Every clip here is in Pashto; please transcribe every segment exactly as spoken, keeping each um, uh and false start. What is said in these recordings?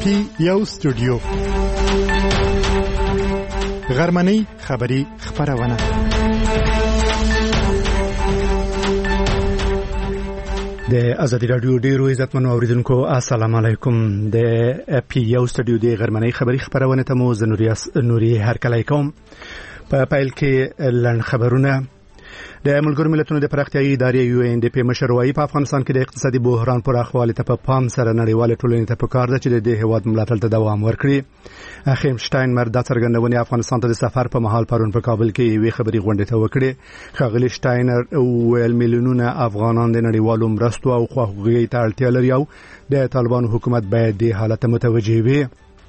پی یو سټوډیو غرمنۍ خبری خبرونه د ازادي رادیو ډیرو عزتمنو اوریدونکو السلام علیکم. د پی یو سټوډیو د غرمنۍ خبری خبرونه ته مو زنوري نوري هرکلی کوم. په پایل کې لن خبرونه د ملګرو ملتونو د پراختیايي ادارې یو ان ډي پی مشروعي په افغانستان کې د اقتصادي بحران پر اخوال ته په پام سره نړیواله ټولنې ته پکار ده چې د دې هیواد ملاتړ ته دوام ورکړي. اخیم شټاین مردا څرګندونه افغانستان ته د سفر په مهال پرون په کابل کې یوې خبري غونډه ته وکړه. خاغلی شټاینر او میلیونونه افغانان د نړیوالو مرستو او خواخوږي ته اړتیا لري او د طالبانو حکومت باید د حالت متوجه وي.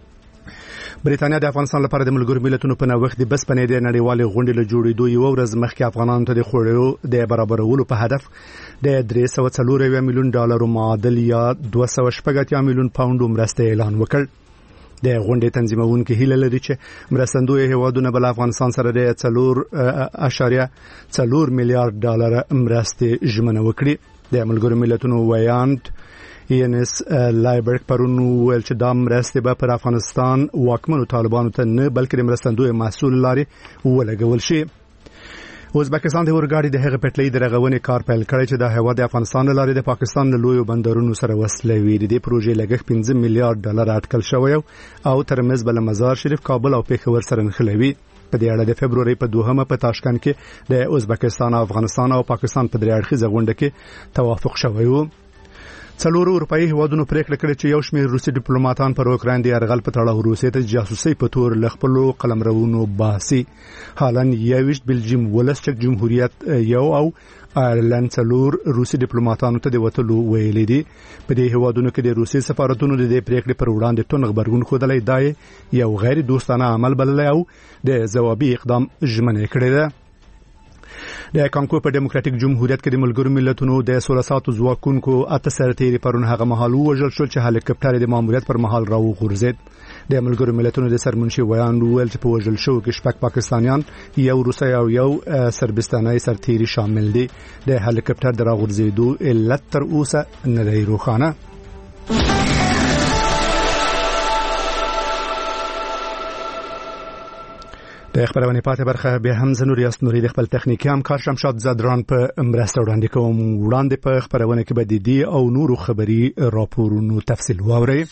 بریتانیا د افغانستان لپاره د ملګرو ملتونو په نوښت د بس پنې د نړیوالې غونډې له جوړېدو یو ورځ مخکې افغانانو ته د خوړو د برابرولو په هدف د درې سوه څلور اویا میلیون ډالرو معادل یا دوه سوه شپږ اتیا میلیون پاونډو مرستې اعلان وکړ. د غونډې تنظیمونکو هیله لري چې مرستندوی هیوادونه بل افغانستان سره د څلور اشاریه څلور میلیارډ ډالر مرستې ژمنه وکړي. د ملګرو ملتونو ویاند اینس لایبرګ پرون ویل چې دا مرستې به پر افغانستان واکمنو طالبانو ته نه بلکې د مرستندوی مسؤل لاري ولګول شي. ازبکستان د اورګاډي د هغه پټلۍ د رغونې کار پیل کړی چې د هیواد د افغانستان لاري د پاکستان له لویو بندرونو سره وصلوي. د دې پروژې لګښت پنځه میلیارډ ډالر اټکل شوی او ترمنځ بل مزار شریف کابل او پیښور سره نښلوي. په دې اړه د فبرवरी په دوهمه په تاشکند کې د ازبکستان او افغانستان او پاکستان په درې اړخیزه غونډه کې توافق شوی و. څلور اروپאי هیوادونو پریکړه کړې چې یو شمېر روسي ډیپلوماټان پر اوکراین د یرغل په تړاو روسیې ته جاسوسي په تور لخپلو قلمرونو باسي. حالان یويشت بلجیم ولس چک جمهوریت یو او آیرلند څلور روسي ډیپلوماټانو ته د وټلو ویلي دي. په دې هیوادونو کې د روسي سفارتونو د دې پریکړې پر وړاندې ټون خبرګون خوده دی یو غیر دوستانه عمل بللی او د ځوابي اقدام ژمنه کړې ده. د کانګو په ډیموکراتیک جمهوریت کې د ملګرو ملتونو د سولې ساتو ځواکونکو اته سرتیري پرون هغه مهال وژل شو چې هلیکاپټر د ماموریت پر مهال راو غورځید. د ملګرو ملتونو د سرمنشي ویان ویل چې په وژل شو کې شپږ پاکستانیان یو روسي او یو سربستاني سرتیري شامل دي. د هلیکاپټر د راغورځېدو علت تر اوسه نه دی روښانه. د خبرونه پاتې برخه به هم زنوري اسنوري د خپل تخنیکی همکار شمشاد زدران په مرسته وړاندې کوم. وړاندې په خبرونه کې به د دې او نورو خبري راپورونو تفصیل واوري.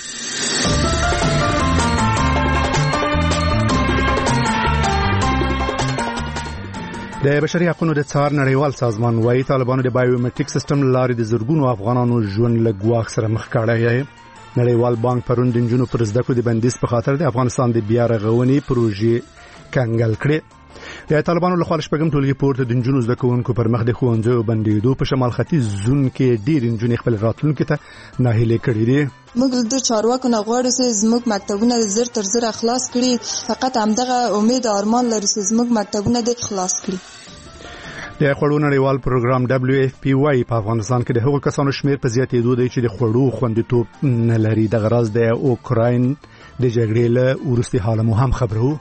د بشري حقوقو د څار نړیوال سازمان وايي طالبانو د بایومټریک سیستم لارې د زرګونو افغانانو ژوند له ګواښ سره مخ کړی. نړیوال بانک پرون د جنونو پر زده کړو د بندیز په خاطر د افغانستان د بیا رغونې پروژې کنګل کړې. د طالبانو له خوا شپږم ټولګي پورته د جنونو زده کوونکو پر مخ د ښوونځیو بندیدو په شمال ختیځ زون کې ډېر جنونې خپل راتلونکي ته ناهیلې کړې دي. موږ د چارواکو نه غواړو چې زموږ مکتبونه زر تر زر خلاص کړي. فقط همدغه امید او ارمان لرو چې زموږ مکتبونه د خلاص کړي. د خوړو نړیوال پروګرام دبليو اف پی وايي په افغانستان کې د هغو کسانو شمیر په زیاتېدو دی چې د خوړو خوندیتوب نه لري. د غرض د اوکراین د جګړې له وروستي حاله مو هم خبرو.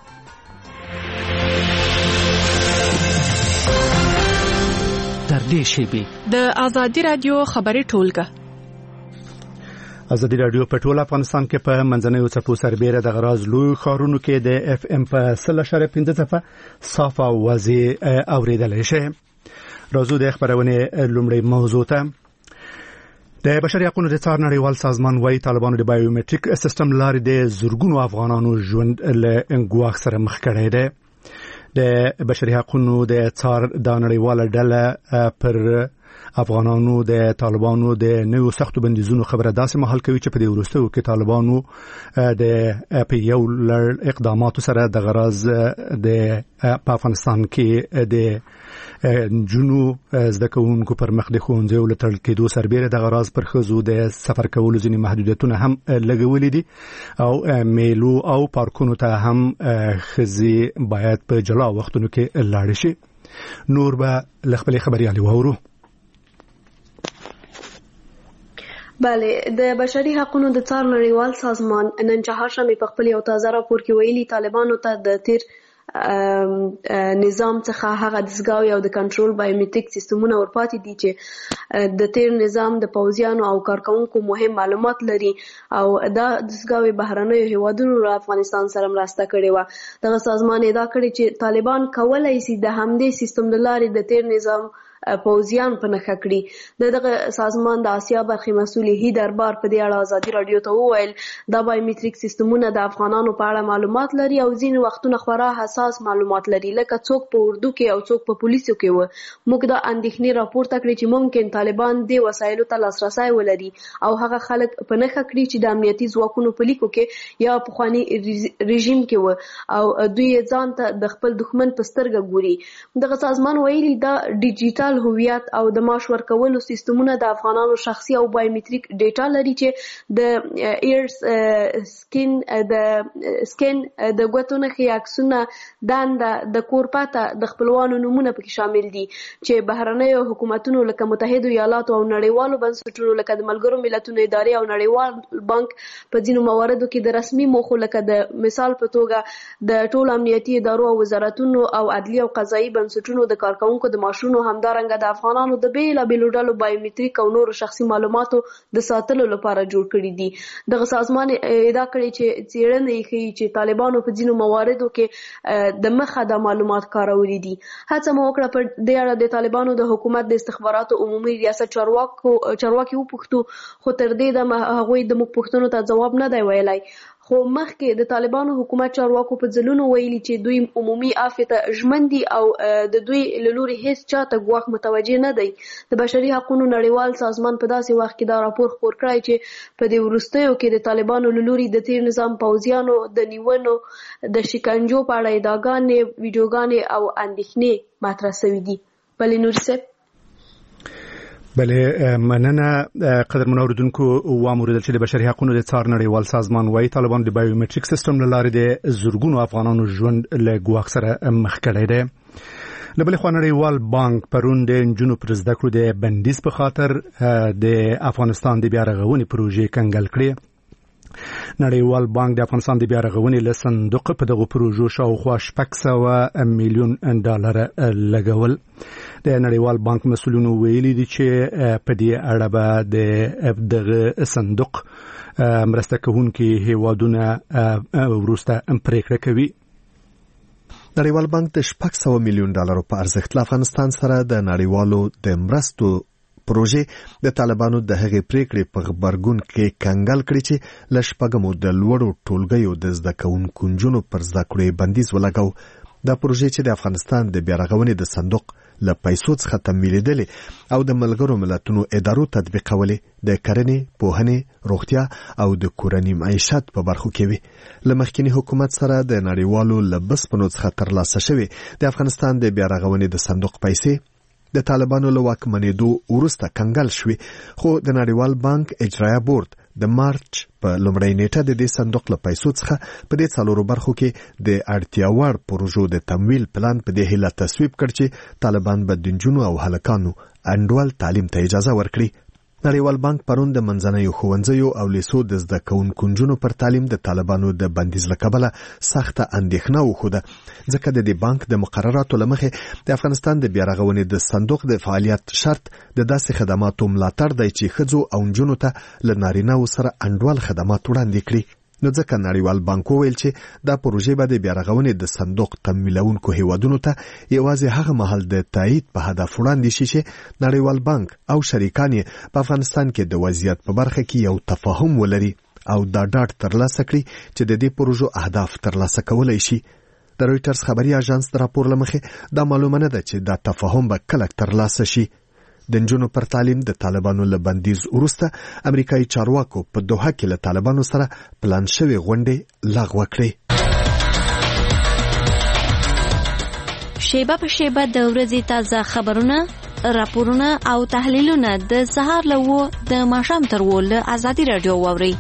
در دې شیبه د ازادي رادیو خبري ټولګه ازادي رادیو په ټول افغانستان کې په منځنوي څپو سربېره د غراز لوی ښارونو کې د اف ام په سل اشاریه پنځه صفه صافه واضح اوریدلای شي. راځو د خبرونه لومړی موضوع ته. د بشري حقوقو د څار نړیوال سازمان وايي طالبانو د بایومټریک سیستم لارې د زرګونو افغانانو ژوند له ګواښ سره مخ کړی دی. د بشري حقوقو د څار د نړیواله ډله پر افغانانو د طالبانو د نوو سختو بندیزونو خبره داسې محل کوي چې په دې وروستیو کې طالبانو د په یو لړ اقداماتو سره د غرض د په افغانستان کې د جنو زده کوونکو پر مخ د ښوونځیو له تړل کېدو سربېره د غرض پر ښځو د سفر کولو ځینې محدودیتونه هم لګولي دي او میلو او پارکونو ته هم ښځې باید په جلا وختونو کې لاړې شي. نور به له خپلې خبريالې واورو. بله د بشري حقوقو د څار نړیوال سازمان نن چهارشنبه په خپل یو تازه راپور کې ویلي طالبانو ته د تیر نظام څخه هغه دستګاوې او د کنټرول بایومټریک سیستمونه ورپاتې دي چې د تیر نظام د پوځیانو او کارکونکو مهم معلومات لري او دا دستګاوې بهرنیو هیوادونو له افغانستان سره مرسته کړې وه. دغه سازمان ادعا کړې چې طالبان کولی شي د همدې سیستم له لارې د تیر نظام پوځیان په نښه کړي. د دغه سازمان د آسیا برخې مسؤل هی دربار په دې اړه ازادي رادیو ته وویل دا بایومټریک سیستمونه د افغانانو په اړه معلومات لري او ځینې وختونه خورا حساس معلومات لري، لکه څوک په اردو کې او څوک په پولیسو کې و. موږ دا اندېښنې راپورته کړې چې ممکن طالبان دې وسایلو ته لاسرسی ولري او هغه خلک په نښه کړي چې د امنیتي ځواکونو په لیکو کې یا پخواني رژیم کې و او دوی ځان ته د خپل دښمن په سترګه ګوري. دغه سازمان ویلي دا ډیجیټل هویت او د معاش ورکولو سیستمونه د افغانانو شخصي او بایومټریک ډیټا لري چې د ایر سکین د سکین د ګوتو نښې، عکسونه، دنده، د کور پته، د خپلوانو نومونه پکې شامل دي چې بهرنیو حکومتونو لکه متحده ایالاتو او نړیوالو بنسټونو لکه د ملګرو ملتونو ادارې او نړیوال بانک په ځینو مواردو کې د رسمي موخو لکه د مثال په توګه د ټولو امنیتي ادارو او وزارتونو او عدلي او قضایي بنسټونو د کارکونکو د معاشونو همدارنګه د افغانانو د بیلابیلو ډلو بایومټریک او نورو شخصي معلوماتو د ساتلو لپاره جوړ کړي دي. دغه سازمان ادعا کړې چې څېړنې یې ښیي چې طالبانو په ځینو مواردو کې د مخه دا معلومات کارولي دي. هڅه مو وکړه په دې اړه د طالبانو د حکومت د استخباراتو عمومي ریاست چارواکو چارواکي وپوښتو، خو تر دې دمه هغوی د موږ پوښتنو ته ځواب نه دی ویلی. خو مخکې د طالبانو حکومت چارواکو په ځلونو ویلي چې دوی عمومي عافیت ته ژمن دي او د دوی له لوري هیڅ چاته ګواښ متوجه نه دی. د بشري حقوقو نړیوال سازمان په داسې وخت کې دا راپور خپور کړی چې په دې وروستیو کې د طالبانو له لوري د تیر نظام پوځیانو د نیونو د شکنجو په اړه ادعاګانې، ویډیوګانې او اندېښنې مطرح شوي دي. بلې نوري صاحب. بله مننه قدرمن اوریدونکو. واموریدل چې د بشري حقوقو د څار نړیوال سازمان وايي طالبان د بایومټریک سیستم له لارې د زورګونو افغانانو ژوند له ګواښ سره مخ کړی دی. له بلې خوا نړیوال بانک پرون د نجونو پر زده کړو د بندیز په خاطر د افغانستان د بیا رغونې پروژې کنګل کړې. نړیوال بانک د افغانستان د بیا رغونې له صندوق په دغو پروژو شاوخوا شپږ سوه میلیون ډالر لګول. د نړیوال بانک مسؤلینو ویلي دي چې په دې اړه به دغه صندوق مرسته کوونکي هیوادونه وروسته پریکړه کوي. نړیوال بانک د شپږ سوه میلیون ډالرو په ارزښت له افغانستان سره د نړیوالو د مرستو پروژې د طالبانو د هغې پریکړې په غبرګون کې کنګل کړي چې له شپږمو د لوړو ټولګیو د زده کوونکو نجونو پر زده کړو بندیز ولګاو. دا پروژې چې د افغانستان د بیا رغونې د صندوق له پیسو څخه تمویلېدلې او د ملګرو ملتونو ادارو تطبیقولې د کرنې، پوهنې، روغتیا او د کورني معیشت په برخو کې وي. له مخکینی حکومت سره د نړیوالو له بسپنو څخه ترلاسه شوي د افغانستان د بیا رغونې د صندوق پیسې د طالبانو له واکمنېدو وروسته کنګل شوي، خو د نړیوال بانک اجرایه بورډ د مارچ په لومړۍ نیټه د دې صندوق له پیسو څخه په دې څلورو برخو کې د اړتیا وړ پروژو د تمویل پلان په دې هیله تصویب کړ چې طالبان به د نجونو او هلکانو انډول تعلیم ته اجازه ورکړي. نړیوال بانک پرون د منځنیو ښوونځیو او لیسو د زده کوونکو نجونو پر تعلیم د طالبانو د بندیز له کبله سخته اندېښنه وښوده، ځکه د دې بانک د مقرراتو له مخې د افغانستان د بیا رغونې د صندوق د فعالیت شرط د داسې خدماتو ملاتړ دی چې ښځو او نجونو ته له نارینه‌و سره انډول خدمات وړاندې کړي. نو ځکه نړیوال بانک وویل چې دا پروژې به د بیا رغونې د صندوق تمویلونکو هیوادونو ته یوازې هغه مهال د تایید په هدف وړاندې شي چې نړیوال بانک او شریکان یې په افغانستان کې د وضعیت په برخه کې یو تفاهم ولري او دا ډاډ ترلاسه کړي چې د دې پروژو اهداف ترلاسه کولی شي. د رویټرز خبري اژانس د راپور له مخې دا معلومه نه ده چې دا تفاهم به کله ترلاسه شي. د نجونو پر تعلیم د طالبانو له بندیز وروسته امریکایي چارواکو په دوحه کې له طالبانو سره پلان شوې غونډې لغوه کړې. شیبه په شیبه د ورځې تازه خبرونه، راپورونه او تحلیلونه د سهار له وو د ماښام تر وو له ازادي رادیو واورئ.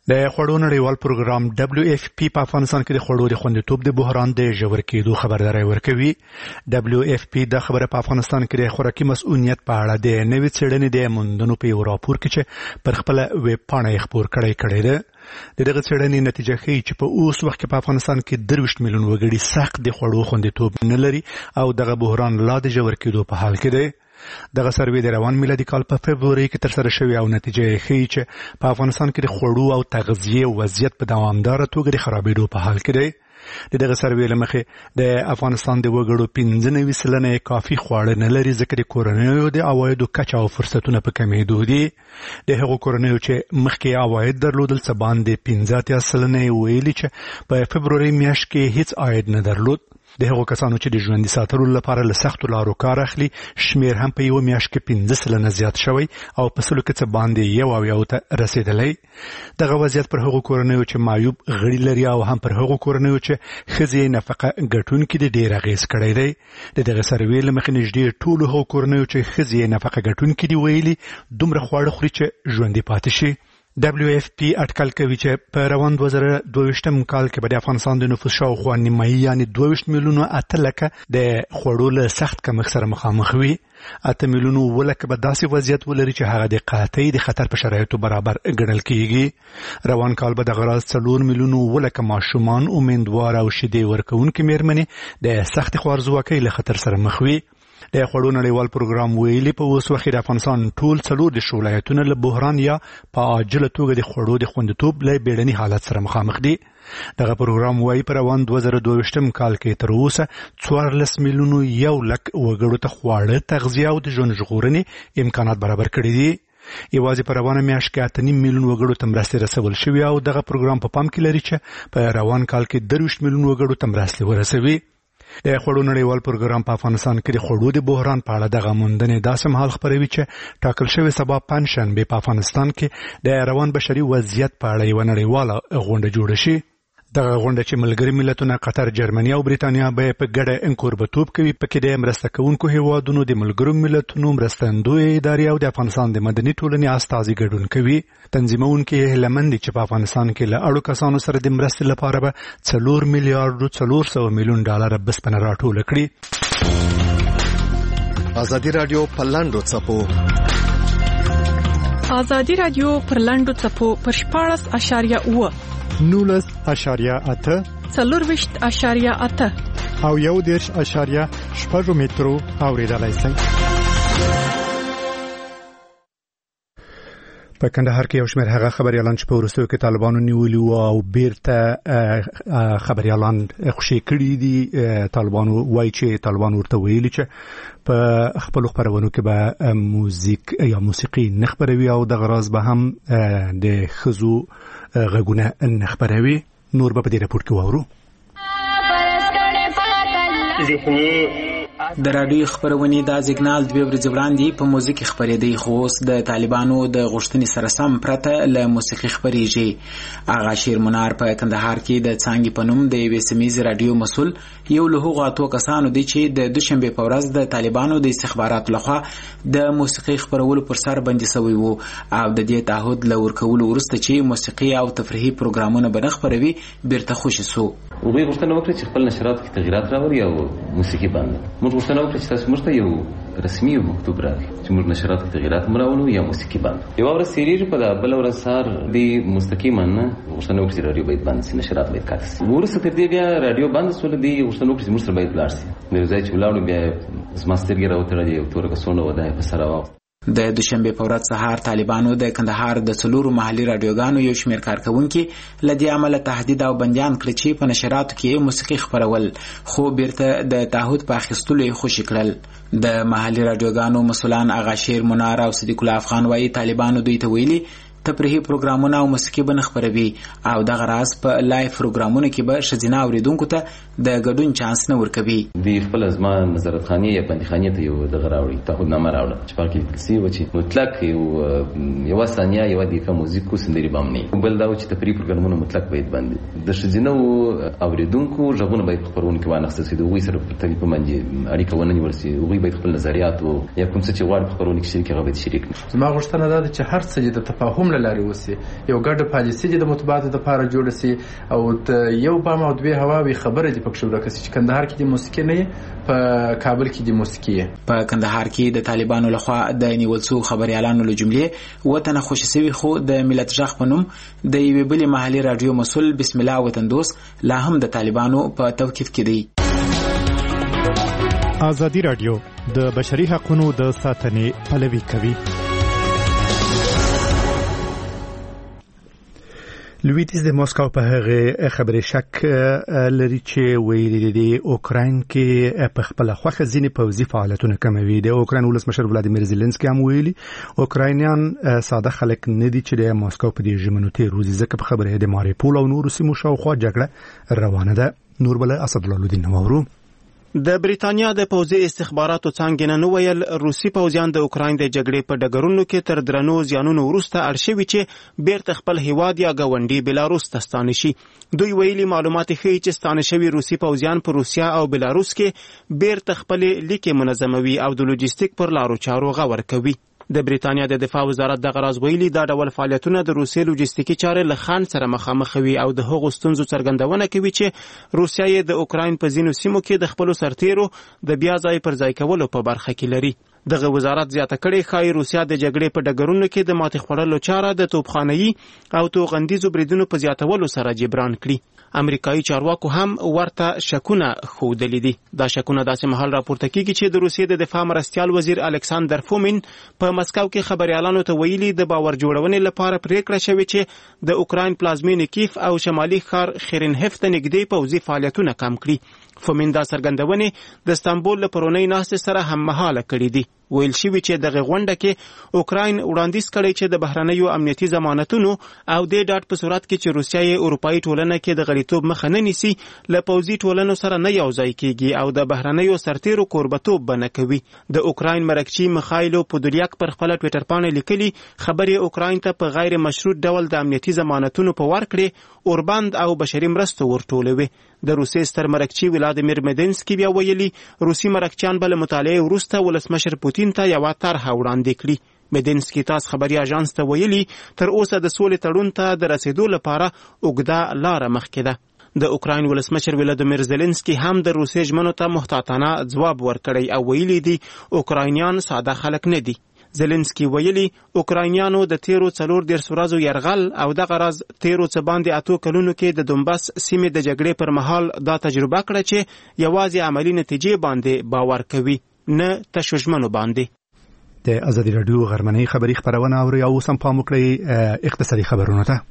د خوړو نړیوال پروګرام دبليو اف پی په افغانستان کې د خوړو د خوندیتوب د بحران د ژور کېدو خبرداري ورکوي. دبليو اف پی د خبره په افغانستان کې د خوراکي مسؤلیت په اړه د نوې څېړنې د موندنو په یو راپور کې چې پر خپل ویب پاڼه خپور کړی کړی ده. د دغه څېړنې نتیجه ښیي چې په اوس وخت کې په افغانستان کې درویشت میلیون وګړي سخت د خوړو خوندیتوب نه لري او دغه بحران لا د ژور کېدو په حال کې دی. دغه سروې د روان میلادي کال په فبروري کې ترسره شوې او نتیجه یې ښیي چې په افغانستان کې د خوړو او تغذیې وضعیت په دوامداره توګه د خرابېدو په حال کې دی. د دغه سروې له مخې د افغانستان د وګړو پنځه نوي سلنه کافي خواړه نه لري ځکه د کورنیو د عوایدو کچه او فرصتونه په کمېدو دي. د هغو کورنیو چې مخکې عواید درلودل څه باندې پنځه اتیا سلنه ویلي چې په فبروري میاشت کې هیڅ عاید نه درلود. د هغو کسانو چې د ژوندي ساتلو لپاره له سختو لارو کار اخلي شمیر هم په یو میاشت کې پنځه سلنه زیات شوی او په سلو کې څه باندې یو او یو ته رسیدلی. دغه وضعیت پر هغو کورنیو چې معیوب غړي لري او هم پر هغو کورنیو چې ښځې نفقه ګټونکي دي ډېر اغېز کړی دی. د دغه سروې له مخې نږدې ټولو هغو کورنیو چې ښځې نفقه ګټونکي دي ویلي دومره خواړه خوري چې ژوندي پاتې شي. دبليو اف پی اټکل کوي چې په روان دوه زره دوهویشتم کال کې به د افغانستان د نفوس شاوخوا نیمایي یعنې دوهویشت میلیونه اته لکه د خوړو له سخت کمښت سره مخامخ وي. اته میلیونه اووه لکه به داسې وضعیت ولري چې هغه د قحطۍ د خطر په شرایطو برابر ګڼل کېږي. روان کال به دغه راز څلور میلیونه اووه لکه ماشومان امیندواره او شیدې ورکوونکې مېرمنې د سختې خوارځواکۍ له خطر سره مخ وي. د خوړو نړیوال پروګرام ویلي په اوس وخت د افغانستان ټول څلور د ولایتونه له بحران یا په عاجله توګه د خوړو د خوندیتوب له بیړني حالت سره مخامخ دي. دغه پروګرام وايي په روان دوه زره دوهویشتم کال کې تر اوسه څوارلس میلیونو یو لک وګړو ته خواړه تغذیه او د ژوند ژغورنې امکانات برابر کړي دي. یوازې په روانه میاشت کې اته نیم میلیون وګړو ته مرستې رسول شوي او دغه پروګرام په پام کې لري چې په روان کال کې درویشت میلیون وګړو ته مرستې ورسوي. د خوړو نړیوال پروګرام په افغانستان کې د خوړو د بحران په اړه دغه موندنې داسې مهال خپروي چې ټاکل شوی سبا پنجشنبې په افغانستان کې د روان بشري وضعیت په اړه یوه نړیواله غونډه جوړه شي. دغه غونډه چې ملګري ملتونه قطر، جرمني او بریتانیا به په ګډه انکوربتوب کوي پکې د مرسته کوونکو هیوادونو د ملګرو ملتونو مرستندوی ادارې او د افغانستان د مدني ټولنې استازي ګډون کوي. تنظیمونکي هیله مند دي چې په افغانستان کې له اړو کسانو سره د مرستې لپاره به څلور میلیارډ څلور سوه میلیون ډالر بسپنه راټوله کړي. ازادي راډیو په لاندو څپو ازادي راډیو پر لاندو څپو پر شپاړس اشاریه اوه نولس اشاریه اته څلورویشت اشاریه اته او یو دېرش اشاریه شپږ مترو اورېدلای شئ. په کندهار کې یو شمېر هغه خبريالان چې په وروستیو کې طالبانو نیولي وو او بیرته خبريالان خوشي کړي دي. طالبانو وایي چې طالبان ورته ویلي چې په خپل خبرونو کې به موزیک یا موسیقي نه خبروي او د غراض به هم د خزو غږونه نه خبروي. نور به په دې راپور کې واورو. د رادیو خبرونه د سیګنال دوه ورځې وړاندې په موزیک خبرېدې خو اوس د طالبانو د غوښتنې سره سم پرته له موسیقي خبرېږي. آغا شیر منار په کندهار کې د څانګې په نوم د یوې سیمې رادیو مسول یو له هغو اتو کسانو دی چې د دوشنبه په ورځ د طالبانو د استخباراتو لخوا د موسیقي خبرولو پر سر بندي شوی وو او د دې تعهد له ورکولو وروسته چې موسیقي او تفریحي پروګرامونه به خبروي بیرته خوشي سو. وګړي غوښتنه وکړه چې خپل نشرات کې تغیرات راوړي او موسیقي باندې موږ غوښتنه وکړه چې تاسو موږ ته یو رسمي مکتوب راکړي چې موږ نشرات کې تغیرات مراولو یا موسیقي باندې یو ورځ سیریږي په بل ورځ سار دی مستقیما غوښتنه وکړه چې رادیو باید باندې نشرات باید کاته شي. ورسته تر دې بیا رادیو باندې سول دی غوښتنه وکړه چې موږ سره باید لاړ شي. نو ځای چې ولاړو بیا زماسترګي راوتل یو تور کسونه ودای په سره واو. د دوشنبه په ورځ سهار طالبانو د کندهار د څلورو محلي رادیوګانو یو شمېر کارکونکي لدی عمل تهدید او بندیان کړ چې په نشراتو کې موسیقي خبرول خو بیرته د تعهد په اخیستلو خوشی کړل. د محلي رادیوګانو مسولان آغا شیر منار او صدیق الله افغان وايي طالبانو دوی ته ویلي تفریحي پروګرامونه او موسیقي به خبروي او د غراس په لایف پروګرامونو کې به شذینا اوریدونکو ته د ګډون چانس نه ورکوي. د خپل ازما نظارت خاني یا بندخاني ته یو د غراوړي تعهد نامه راوړل چې پاکي کسی و چې مطلق یو یو ثانیه یو د موزیکو سندري بامني بل دا چې تفریحي پروګرامونه مطلق باید باندې د شذینا اوریدونکو ژغونه باید خبرونه کې وانه ستاسو دوی سره په ټلیفون باندې اړیکه ونه ورسي دوی باید خپل نظریات او یا کوم څه چې غواړي خبرونه کې شریک غوښتي شریک. زما غوښتنه ده چې هر څه د تفاهم له لارې وسي، یو ګډه پالیسي د مطبوعاتو لپاره جوړه سي او یو بام او دوې هواوي خبره دې پکښې ورکه سي چې کندهار کې د موسیقي نه په کابل کې د موسیقي. په کندهار کې د طالبانو لخوا د نیول شوو خبريالانو له جملې وطن خوشي سوي خو د ملت ژغ په نوم د یوې بلې محلي رادیو مسؤل بسم الله وطن دوست لا هم د طالبانو په توقیف کې دی. ازادي رادیو د بشري حقوقو د ساتنې پلوي کوي. لویدیز د ماسکو په هغه خبرې شک لري چې ویلي دی اوکراین کې په خپل خوخه ځینې پوځي فعالیتونه کوي. د اوکراین ولسمشر ولادیمیر زيلنسکي هم ویلي اوکراینیان ساده خلک نه دي چې د ماسکو په دې ژمنو ته روزي ځکه په خبره د ماریپول او نورو سیمو شاوخوا جګړه روانه ده. نور بل اسد الله الدین نوورو د بریتانیا د پوځي استخباراتو څنګه نن ویل روسي پوځیان د اوکراین د جګړې په ډګرونو کې تر درنو زیانونو وروسته اړ شوي چې بیرته خپل هیواد یا ګاونډي بلاروس ته ستانه شي. دوی ویلي معلومات ښیي چې ستانه شوي روسي پوځیان په روسیا او بلاروس کې بیرته خپل لیکې منظموي او د لوجستیک پر لارو چارو غور کوي. د بریتانیا د دفاع وزارت د غراز ویلي دا ډول فعالیتونه د روسیې لوجستیکي چارې له خنډ سره مخامخ وي او د هغو ستونزو څرګندونه کوي چې روسیا یې د اوکراین په ځینو سیمو کې د خپلو سرتیرو د بیا ځای پر ځای کولو په برخه کې لري. دغه وزارت زیاته کړې ښایي روسیا د جګړې په ډګرونو کې د ماتې خوړلو چاره د توپخانه‌یي او توغندیزو بریدونو په زیاتولو سره جبران کړي. امریکایي چارواکو هم ورته شکونه ښودلي دي. دا شکونه داسې مهال راپورته کیږي چې د روسیې د دفاع مرستیال وزیر الکساندر فومین په مسکو کې خبريالانو ته ویلي د باور جوړونې لپاره پریکړه شوې چې د اوکراین پلازمینې کیف او شمالي ښار خیرنهفت نږدې پوځي فعالیتونه کم کړي. فومین دا څرګندونې د استانبول له پرونۍ ناستې سره هم مهاله کړې دي. ویل شوي چې دغه غونډه کې اوکراین وړاندیز کړی چې د بهرنیو امنیتي ضمانتونو او د ډاټ په صورت کې چې روسیا یې اروپایي ټولنه کې د غړیتوب مخه نه نیسي له پوځي ټولنو سره نه یوځای کیږي او د بهرنیو سرتیرو کوربتوب بنه کوي. د اوکراین مرکچی مخایلو پودولیاک پر خپل ټوئیټر باندې لیکلي خبرې اوکراین ته په غیر مشروط ډول د امنیتي ضمانتونو په ورکړې اوربند او بشري مرستو ورټولوي. د روسیې ستر مرکچی ولادیمیر مدینسکي بیا ویلي روسي مرکچیان بل مطالعه وروسته ولسمشر پوتین ته یو طرح وړاندې کړي. مدینسکي تاس خبري اژانس ته ویلي تر اوسه د سولې تړون ته د رسیدو لپاره اوږده لاره مخکې ده. د اوکراین ولسمشر ولادیمیر زيلنسکي هم د روسیې ژمنو ته محتاطانه ځواب ورکړی او ویلي دي اوکراینیان ساده خلک نه دي. زيلنسکي ویلي اوکراینیانو د تیرو څلور دیرش ورځو یرغل او دغه راز تیرو څه باندې اتو کلونو کې د دومباس سیمې د جګړې پر مهال دا تجربه کړه چې یوازې عملی نتیجې باندې باور کوي نه تشویشمنو باندې. د ازادي رادیو غرمنۍ خبری خبرونه او یو سم پام وکړئ اقتصادي خبرونه ته.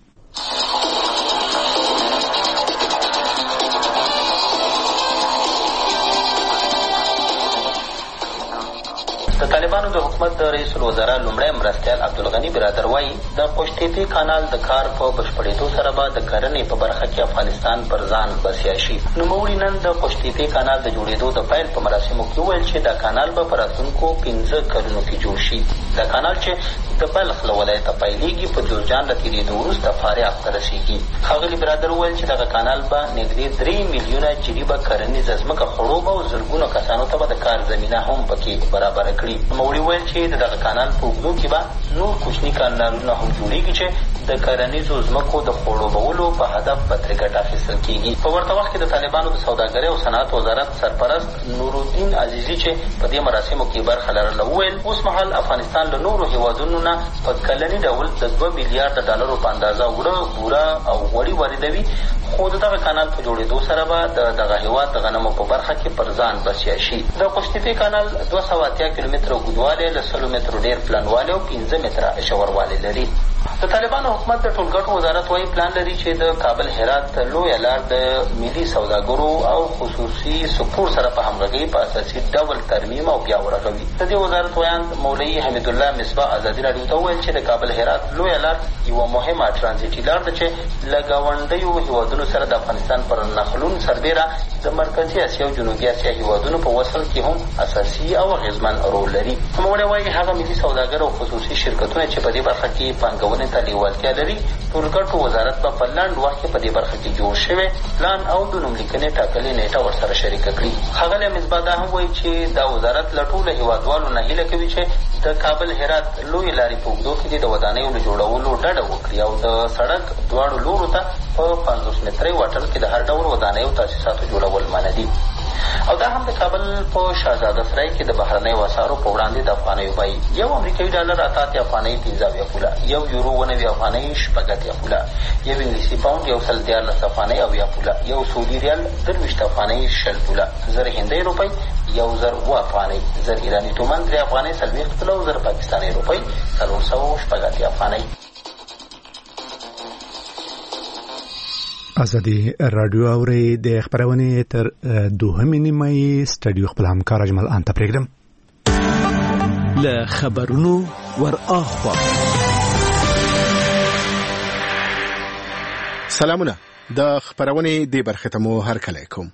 د طالبانو د حکومت د رئیس الوزرا لومړی مرستیال عبدالغني برادر وایي د قوشتېپې کانال د کار په بشپړېدو سره به د کرنې په برخه کې افغانستان پر ځان بسیا شي. نوموړي نن د قوشتېپې کانال د جوړېدو د پیل په مراسمو کې وویل چې دا کانال به په راتلونکو پنځه کلونو کې جوړ شي. دا کانال چې د بلخ له ولایته پیلېږي په جوزجان له تېرېدو وروسته فارغ ته رسېږي. ښاغلي برادر وویل چې دغه کانال به نږدې درې میلیونه جریبه کرنیزه ځمکه خړوبه او زرګونو کسانو ته به د کار زمینه هم پکې برابره کړي. نوموړي ویل چې د دغه کانال په اوږدو کې به نور کوچني کانالونه هم جوړېږي چې د کرنیزو ځمکو د خړوبولو په هدف به ترې ګټه اخیستل کېږي. په ورته وخت کې د طالبانو د سوداګرۍ او صنعت وزارت سرپرست نورالدین عزیزي چې په دې مراسمو کې برخه لرله وویل اوس مهال افغانستان له نورو هېوادونو نه په کلني ډول د دوه میلیارډه ډالرو په اندازه وړه بوره او غوړي واردوي، خو د دغه کانال په جوړېدو سره به د دغه هېواد د غنمو په برخه کې پر ځان بسیا شي. د قوشتېپې کانال دوه سوه اتیا کیلومتره اوږدوالی له سلو مترو ډېر پلنوالی او پنځه متره ژوروالی لري. د طالبانو حکومت د ټولګټو وزارت وايي پلان لري چې د کابل هرات لویه لار د ملي سوداګرو او خصوصي سکتور سره په همغږۍ په اساسي ډول ترمیم او بیا ورغوي. د دې وزارت ویاند مولوي حمیدالله مصباح ازادي راډیو ته وویل چې د کابل هرات لویه لار یوه مهمه ټرانزیټي لار ده چې له ګاونډیو هېوادونو سره د افغانستان پر نښلون سربیره د مرکزي اسیا او جنوبي اسیا هېوادونو په وصل کې هم اساسي او اغېزمن رول لري. نوموړی وایي هغه ملي سوداګر او خصوصي شرکتونه چې په دې برخه کې پانګونه ارزونې ته لیوالتیا لري. ټولګټو وزارت به په لنډ وخت کې په دې برخه کې جوړ شوی پلان او د نوملیکنې ټاکلې نیټه ورسره شریکه کړي. ښاغلی مصباح دا هم وایي چې دا وزارت له ټولو هېوادوالو نه هیله کوي چې د کابل هرات لویې لارې په اوږدو کې د ودانیو له جوړولو ډډه وکړي او د سړک دواړو لورو ته په پنځوس مترۍ واټن کې د هر ډول ودانیو تاسیساتو جوړول منع دي. او دا هم د کابل په شاهزاده سرای کې د بهرنیو اسعارو په وړاندې د افغانیو بیې یو امریکایي ډالر اته اتیا افغانۍ پنځه اویا پوله، یو یورو اووه نوي افغانۍ شپږ اتیا پوله، یو انګلیسي پاونډ یو سل دیارلس افغانۍ اویا پوله، یو سعودي ریال درویشت افغانۍ شل پوله، زر هندۍ روپۍ یو زر اووه افغانۍ، زر ایراني تومن درې افغانۍ څلوېښت پوله او زر پاکستاني روپۍ څلور سوه شپږ اتیا افغانۍ. ازادي رادیو اوري د خبرونه تر دوهمې نیمه سټډیو خپل همکار اجمل ان ته پرېږدم. ل خبرونو ور اخوا سلامونه. د خبرونه د برخه ته مو هر کله کوم.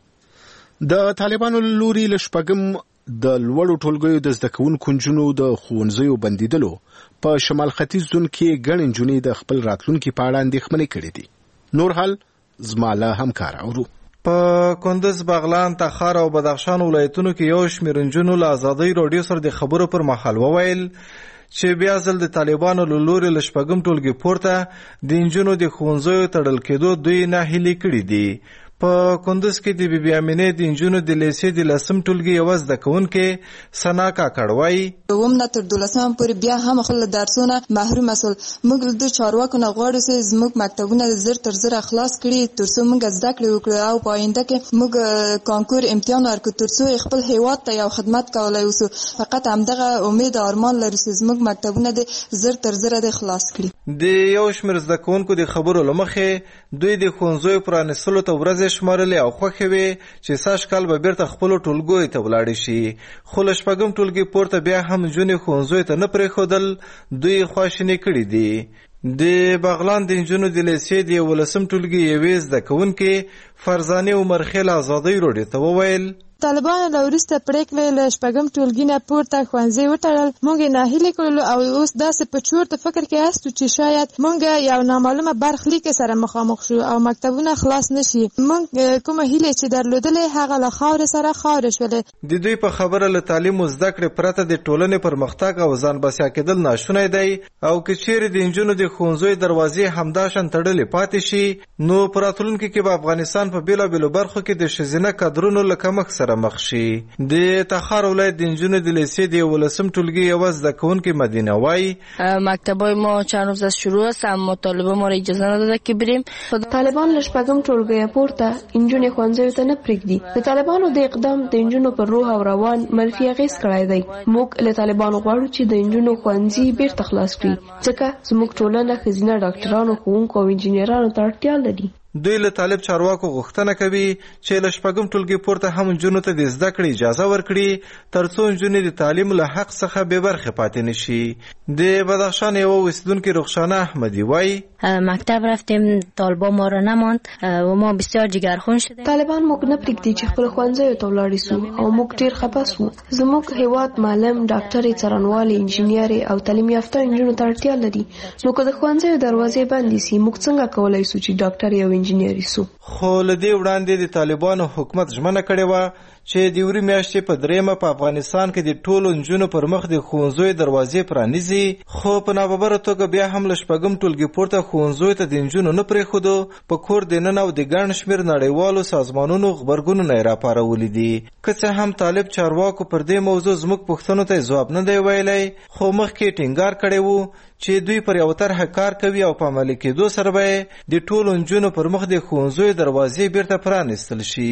د طالبانو لوري لشپګم د لوړو ټولګیو د زده کوونکو نجونو د ښوونځیو بندیدلو په شمال ختیځ زون کې ګڼ نجونې د خپل راتلونکي په اړه اندېښمنې کړې دي. نور حال زماله همکار اورو. په کندز، بغلان، تخار او بدخشان ولایتونو کې یو شمېر نجونو له ازادۍ راډیو سره د خبرو پر مهال وویل چې بیا ځل د طالبانو له لوري له شپږم ټولګي پورته د نجونو د ښوونځیو تړل کېدو دوی ناهیلي کړي دي. په کندز کې د بی بی امینې د نجونو د لیسې د لسم ټولګي یوه زده کوونکې ثنا کاکړ وایي اووم نه تر دولسم پورې بیا هم خپل درسونه محروم شول. موږ د چارواکو نه غواړو چې زموږ مکتبونه زر تر زره خلاص کړي ترڅو موږ زده کړې وکړو او په آینده کې موږ کانکور امتحان ورکړو ترڅو خپل هیواد ته یو خدمت کولای وسو. فقط همدغه امید او ارمان لرو چې زموږ مکتبونه د زر تر زره د خلاص کړي. د یو شمېر زده کوونکو د خبرو له مخې دوی د ښوونځیو پرانیستلو ته ورځې شمارلې او خوښې وې چې سږ کال به بیرته خپلو ټولګیو ته ولاړې شي. خو له شپږم ټولګي پورته بیا هم نجونې ښوونځیو ته نه پرېښودل دوی خواشیني کړي دي. د بغلان د نجونو د لیسې د یولسم ټولګي یوې زده کوونکې فرزانې عمرخیل ازادۍ راډیو ته وویل طالبانو له وروسته پرېکړې له شپږم ټولګي نه پورته ښوونځي وتړل. موږ یې ناهیلي کړلو او اوس داسې په چورت فکر کې هستو چې شاید موږ یو نامعلومه برخلیک سره مخامخ شو او مکتبونه خلاص نشي. موږ کومه هیله چې درلودلې هغه له خاورې سره خاورې شولې. د دوی په خبره له تعلیم او زده کړې پرته د ټولنې پرمختګ او ځان بسیا کېدل ناشونی دی او که چیرې د نجونو د ښوونځیو دروازې همداشان تړلې پاتې شي نو په راتلونکي کې به افغانستان په بېلابېلو برخو کې د ښځینه کادرونو له کمښت سره مخ شي. د تخار ولایت د نجونو د لیسې د یولسم ټولګي یوه زده کوونکې مدینه وایي مکتبای ما چند روز از شروع است اما طالبان ما را اجازه نداده که بریم. طالبان له شپږم ټولګي پورته نجونې ښوونځیو ته نه پرېږدي. د طالبانو د اقدام د نجونو پر روح او روان منفي اغېز کړی دی. موږ له طالبانو غواړو چې د نجونو ښوونځي بیرته خلاص کړي ځکه زموږ ټولنه ښځینه ډاکټرانو، ښوونکو او انجینرانو ته اړتیا لري. دوی له طالب چارواکو غوښتنه کوي چې له شپږم ټولګي پورته هم نجونو ته د زده کړې اجازه ورکړي ترڅو نجونې د تعلیم له حق څخه بې برخې پاتې نشي. د بدخشان یوه اوسیدونکې رخشانه احمدی وایي مکتب رفتیم طالبان ما را نماند و ما بسیار جگرخون شدیم. طالبان موږ نه پرېږدي چې خپل ښوونځیو ته ولاړې سو او موږ ډېر خفه سو. زموږ هیواد معلم، ډاکټرې، څارنوالې، انجینرې او تعلیم یافته نجونو ته اړتیا لري. نو که د ښوونځیو دروازې بندې سي موږ څنګه کولی سو چې ډاکټرې او انجینرې سو؟ خو له دې وړاندې د طالبانو حکومت ژمنه کړې وه چې د یوري میاشتې په دریمه په افغانستان کې د ټولو نجونو پر مخ د ښوونځیو دروازې پرانیزي. خو په ناببره توګه بیا هم له شپږم ټولګي پورته ښوونځیو ته د نجونو نه پرېښودو په کور دننه او د ګڼ شمېر نړیوالو سازمانونو غبرګونونه یې راپارولي دي. که څه هم طالب چارواکو پر دې موضوع زموږ پوښتنو ته ځواب نه دی ویلی خو مخکې ټینګار کړی وو چې دوی پر یو طرحه کار کوي او په عملي کېدو سره به د ټولو نجونو پر مخ د ښوونځیو دروازې بیرته پرانیستل شي.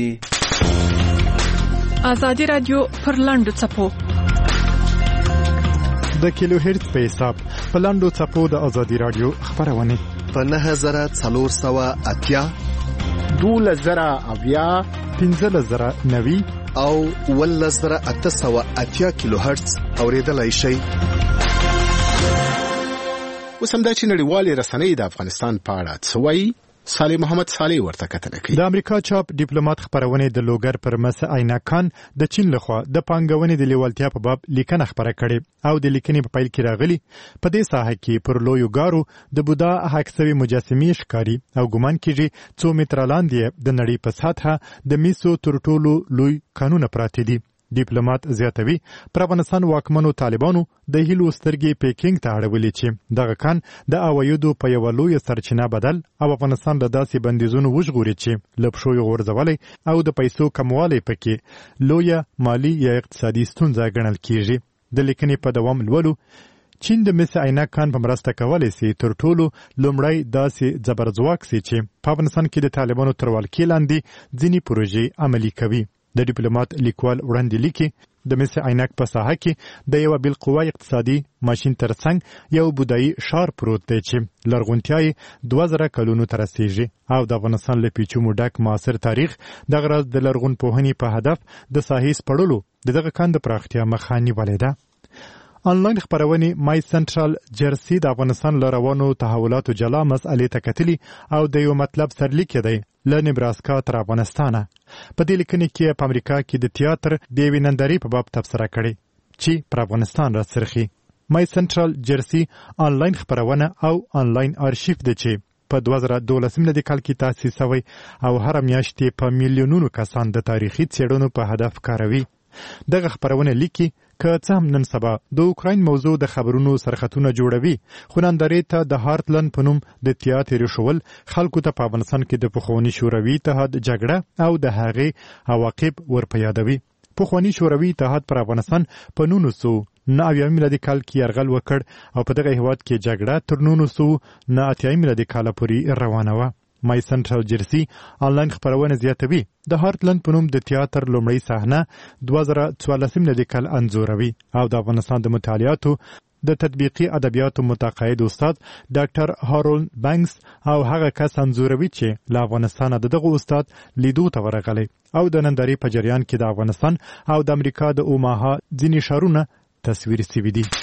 ازادي رادیو پر لاندو څپو د کیلو هرت په حساب په لاندو څپو د ازادي رادیو خبرونه په نهه زره څلور سوه اتیا دولس زره اویا پنځلس زره نوي او اوولس زره اته سوه اتیا کیلو هرتز اورېدلای شئ. اوس همدا چې نړیوالې رسنۍ د افغانستان په اړه څه وایي صالح محمد صالح ورته کتنه کوي. د امریکا چاپ ډیپلوماټ خبرونه د لوګر پر مس عینکان د چین لخوا د پانګونې د لیوالتیا په باب لیکنه خبره کړي او د لیکنې په پیل کې راغلي په دې ساحه کې پر لویو ګارو د بودا حکسوي مجسمې ښکاری او ګمان کیږي څو متره لاندې د نړۍ په سطحه د میسو تر ټولو لوی قانون پراته دي. ډیپلوماټ زیاتوي پر افغانستان واکمنو طالبانو د هیلو سترګې پیکینګ ته اړولې چې دغه کان د عوایدو په یوه لویه سرچینه بدل او افغانستان له داسې بندیزونو وژغوري چې له پښو یې غورځولی او د پیسو کموالی پکې لویه مالي یا اقتصادي ستونزه ګڼل کیږي. د لیکنې په دوام لولو چین د مس عینکان په مرسته کولی سي تر ټولو لومړی داسې زبرځواک سي چې په افغانستان کې د طالبانو تر ولکې لاندې ځینې پروژې عملي کوي. د ډیپلوماټ لیکوال وړاندې لیکي د مس عینک په ساحه کې د یو بالقوه اقتصادي ماشین ترڅنګ یو بودایي ښار پروت دی چې لرغونتیا یې دوه زره کلونو ته رسیږي او د افغانستان له پیچومو ډک معاصر تاریخ دغه راز د لرغونپوهنې په هدف د ساحې سپړلو د دغه کان د پراختیا مخه نیولې ده. آنلاین خبرونه مای سنټرال جرسي د افغانستان له روانو تحولاتو جلا مسئلې ته کتلي او د یو مطلب سرلیک دی له نبراسکا تر افغانستانه. په دې لیکنې کې په امریکا کې د تیاتر د یوې نندارې په باب تبصره کړې چې پر افغانستان راڅرخي. مای سنټرال جرسي آنلاین خبرونه او آنلاین آرشیف دی چې په دوه زره دولسم کال کې تاسیس شوی او هر میاشت په میلیونونو کسان د تاریخي څېړنو په هدف کاروي. دغه خبرونه لیکي که څه هم نن سبا د اوکراین موضوع د خبرونو سرخطونه جوړوي خو نندارې ته د هارتلند په نوم د تیاتر شول خلکو ته په افغانستان کې د پخواني شوروي اتحاد جګړه او د هغې عواقب ورپه یادوي. پخواني شوروي اتحاد پر افغانستان په نولس سوه نه اویایم میلادي کال کې یرغل وکړ او په دغه هیواد کې جګړه تر نولس سوه نه اتیایم میلادي کال پورې روانه وه. مای سنټرال جرسي آنلاین خبرونه زیاتوي د هارتلند په نوم د تیاتر لومړی صحنه دوه زره څوارلسم میلادي کال انځوروي او د افغانستان د مطالعاتو د تطبیقي ادبیاتو متقاعد استاد ډاکټر هارولد بانکس او هغه کس انځوروي چې له افغانستانه د دغه استاد لیدو ته ورغلی او د نندارې په جریان کې د افغانستان او د امریکا د اوماها ځینې ښارونه تصویر سوي دي.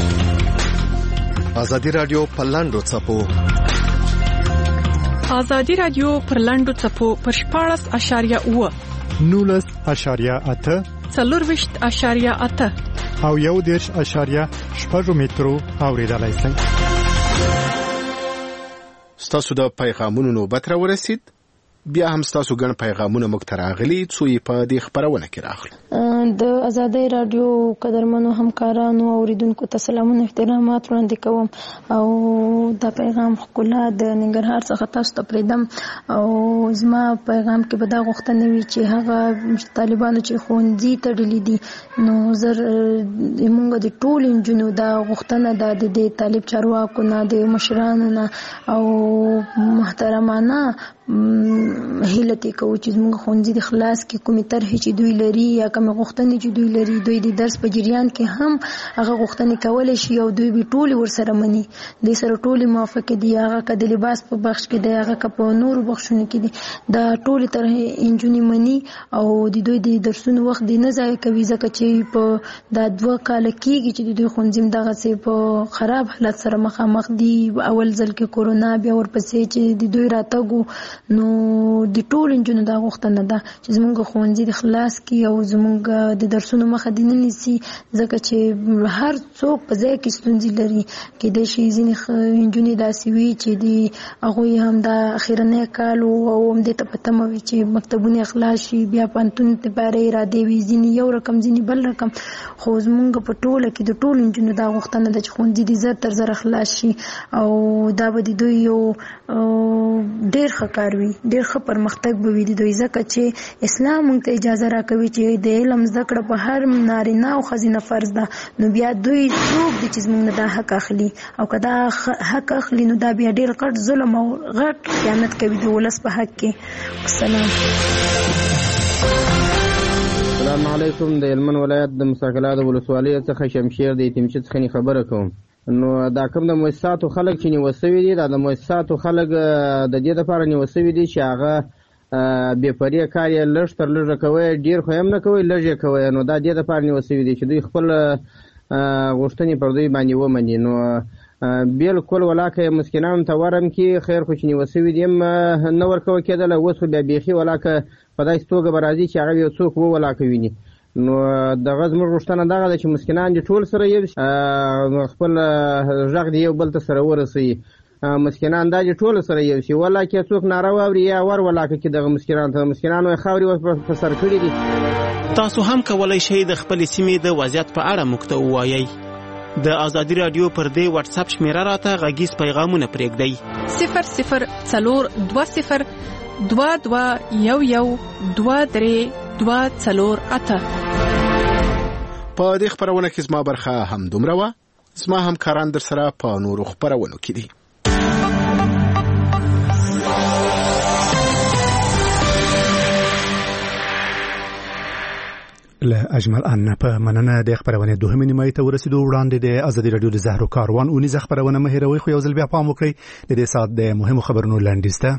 ازادي رادیو په لاندو څپو ازادي رادیو پر لاندو څپو پر شپاړس اشاریه اوه نولس اشاریه اته څلورویشت اشاریه اته او یو دېرش اشاریه شپږ مترو اورېدلی شئ. ستاسو د پیغامونو نوبت را ورسید. بیا هم ستاسو ګڼ پیغامونه موږ ته راغلي څو یې په دې خپرونه کې راغلي. د ازادۍ رادیو قدرمنو همکارانو او اوریدونکو ته سلامونه احترامات وړاندې کوم او دا پیغام ښکلا د ننګرهار څخه تاسو ته پرېږدم او زما پیغام کې به دا غوښتنه وي چې هغه طالبانو چې ښوونځي تړلي دي نو زر موږ د ټولو نجونو دا غوښتنه ده د دې طالب چارواکو نه د مشرانو نه او محترمانه هیله تی کوو چې زموږ ښوونځي د خلاص کې کومې طرحې چې دوی لري یا کومې غوښتنې چې دوی لري دوی د درس په جریان کې هم هغه غوښتنې کولی شي او دوی به ټولې ورسره مني دوی سره ټولې موافقې دي هغه که د لباس په بخش کې دی هغه که په نورو بخشونو کې دي دا ټولې طرحې نجونې مني او د دوی د درسونو وخت دی نه ضایع کوي ځکه چې په دا دوه کاله کېږي چې د دوی ښوونځي دغسې په خراب حالت سره مخامخ دي. اول ځل کې کورونا بیا ورپسې چې د دوی راتګو نو د ټول نجونو دا غوښتنه ده چې زموږ ښوونځي د خلاص کی او زموږ د درسونو مخه دې نه نیسي ځکه چې هر څوک په ځای کې ستونزې لري کېدای شي ځینې نجونې داسې وي چې د هغوی هم دا اخرنی کال او همدې ته په تمه وي چې مکتبونه خلاص شي بیا پوهنتون دپاره ارادې وي ځینې یو رقم ځینې بل رقم خو زموږ په ټوله کې د ټولو نجونو دا غوښتنه ده چې ښوونځي دې زر تر زره خلاص شي او دا به د دوی یو ډېر ښه کار وي ډېر ښه پرمختګ به وي د دوی ځکه چې اسلام موږ ته اجازه راکوي چې د علم زده کړه په هر نارینه او ښځینه فرض ده نو بیا دوی څوک دي چې زموږ نه دا حق اخلي او که دا حق اخلي نو دا بیا ډېر غټ ظلم او غټ خیانت کوي د ولس په حق کې. السلام السلام علیکم. د هلمند ولایت د مساکلات ولسوالۍ څخه شمشیر د یتیمچې څخه خبره کوم. نو دا کوم د مؤسساتو خلک چې نیول شوي دي دا د مؤسساتو خلک د دې لپاره نیول شوي دي چې هغه بې پرې کار یې لږ تر لږه کوی ډېر خو هم نه کوی لږ یې کوی نو دا دې لپاره نیول شوي دي چې دوی خپل غوښتنې پر دوی باندې ومني. نو بالکل ولاکه مسکینانو ته ورم کې خیر خو چې نیول سوي دي نه ورکوه کېدله اوس خو بیا بیخي ولاکه په داسې توګه به راځي چې هغه یو څوک وولاکه ویني. نو دغه زموږ غوښتنه دغه ده چې مسکینان دي ټول سره یو خپل غږ دی یو بل ته سره ورسوي. مسکینان دا چې ټول سره یو شي ولاکه څوک ناره واوري یا ور ولاکه کې دغه مسکینان ته مسکینانو یې خاورې اوس په سر کړي دي. تاسو هم کولی شئ د خپلې سیمې د وضعیت په اړه موږ ته ووایئ. د ازادي راډیو پر دې واتس اپ شمیره راته غږیز پیغامونه پرېږدئ. صفر صفر څلور دوه صفر دوه دوه یو یو دوه درې دوه څلور اته. په دې خپرونه کې زما برخه هم دومره وه. زما همکاران در سره په نورو خپرونو کې دي. له اجمل ان په مننه د خبرونه دوهمه نیمه ته ورسېدو. وړاندې د ازادي راډیو د زهرو کاروان اونیزه خبرونه مه هېروئ، خو یو ځل بیا پام وکړئ د دې ساعت د مهمو خبرونو لنډیز ته.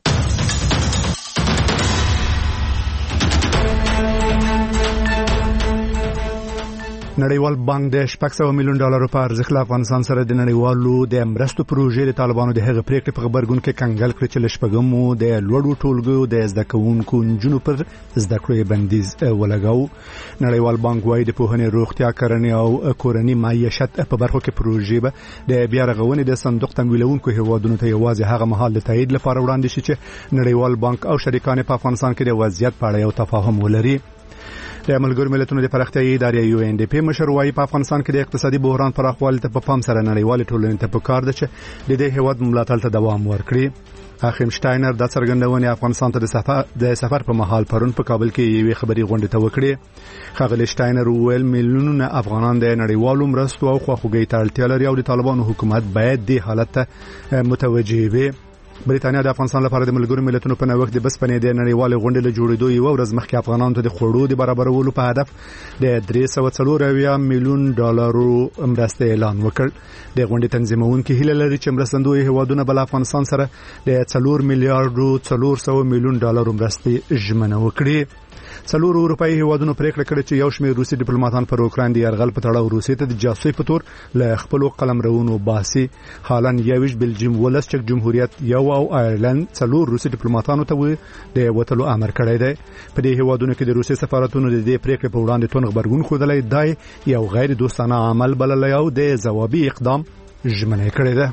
نړیوال بانک د شپږ سوه میلیون ډالرو په ارزښت له افغانستان سره د نړیوالو د مرستو پروژې د طالبانو د هغه پریکړې په خبرګون کې کنګل کړ چې له شپږمو د لوړو ټولګیو د زده کوونکو نجونو پر زده کړو بندیز ولګاو. نړیوال بانک وايي د پوهنې، روغتیا، کرنې او کورنۍ معیشت په برخو کې پروژې به د بیا رغونې د صندوق تمویلونکو هیوادونو ته یوازې هغه مهال د تایید لپاره وړاندې شي چې نړیوال بانک او شریکان په افغانستان کې د وضعیت په اړه یو تفاهم ولري. د ملګرو ملتونو د پراختیايي ادارې یو ان ډي پی مشر وايي په افغانستان کې د اقتصادي بحران پراخوالي ته په پام سره نړیوال ټولنې ته پکار ده چې د دې هیواد ملاتړ ته دوام ورکړي. اخیم شټاینر د څرګندونې افغانستان ته د سفر د سفر په مهال پرون په کابل کې یوې خبري غونډه ته وکړي. خغل شټاینر ویل میلیونونه افغانان د نړیوالو مرستو او خواخوږۍ ته اړتیا لري او د طالبانو حکومت باید د حالت ته متوجه وي. بریتانیا د افغانستان لپاره د ملګرو ملتونو په نوښت د بسپنې د نړیوال غونډې له جوړېدو یو ورځ مخکې افغانانو ته د خوړو د برابرولو په هدف د درې سوه څلور اویا میلیون ډالرو مرستې اعلان وکړ. د غونډې تنظیمونکي هیله لري چې مرستندوی هیوادونه بل افغانستان سره د څلور میلیارډو څلور سوه میلیون ډالرو مرستې ژمنه وکړي. څلور اروپایي هیوادونو پریکړه کړې چې یو شمېر روسي ډیپلوماټان پر اوکراین د یرغل په تړاو روسیې ته د جاسوسۍ په تور له خپلو قلمرونو باسي. حالا یویش بلجیم، ولس، چک جمهوریت، یو او آیرلند څلور روسي ډیپلوماټانو ته د وټلو امر کړی دی. په دې هیوادونو کې د روسي سفارتونو د دې پریکړې په وړاندې تون خبرګون خوده دی یو غیر دوستانه عمل بللی او د ځوابي اقدام ژمنه کړې ده.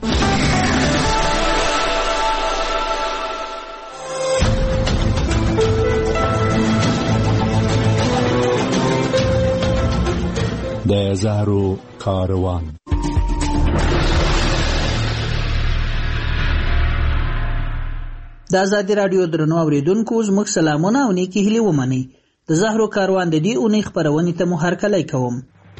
د زهرو کاروان. د ازادي راډیو درنو اوریدونکو زموږ سلامونه او نیکی هیلې ومنئ. د زهرو کاروان د دې اونۍ خبرونې ته مو هرکلی کوم.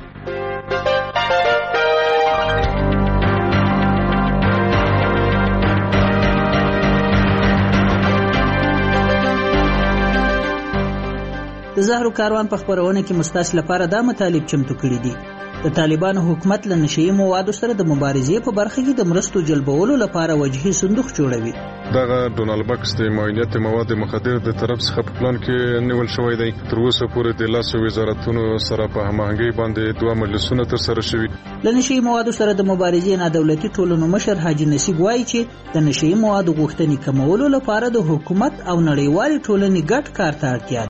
د زهرو کاروان په خبرونه کې مستاس لپاره دا مطالب چمتو کړي دي. د طالبانو حکومت له نشئی موادو سره د مبارزې په برخه کې د مرستو جلبولو لپاره وجهي صندوق جوړوي. دغه ډونالد بکس د معاینت مواد مخدر د طرف څخه په پلان کې نیول شوی دی. تر اوسه پورې د لاسو وزارتونو سره په هماهنګۍ باندې دوه مجلسونه تر سره شوي. له نشئی موادو سره د مبارزې نه دولتي ټولنو مشر حاجی نصیب وایي چې د نشئی موادو غوښتنې کمولو لپاره د حکومت او نړیوال ټولنې ګډ کار ته اړتیا